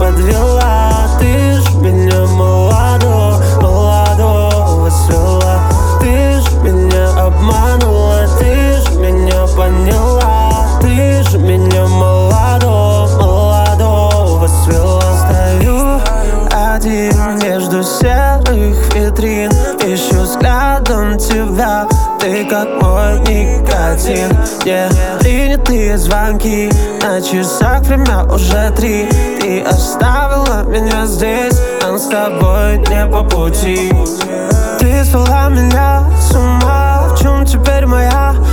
подвела. Ты ж меня молодого свела. Ты ж меня обманула, ты ж меня поняла. Ты ж меня молодого свела. Стою один между серых витрин, ищу взглядом тебя. Ты как мой никотин. Принятые звонки, на часах время уже 3. Ты оставила меня здесь, нам с тобой не по пути. Ты свела меня с ума, в чем теперь моя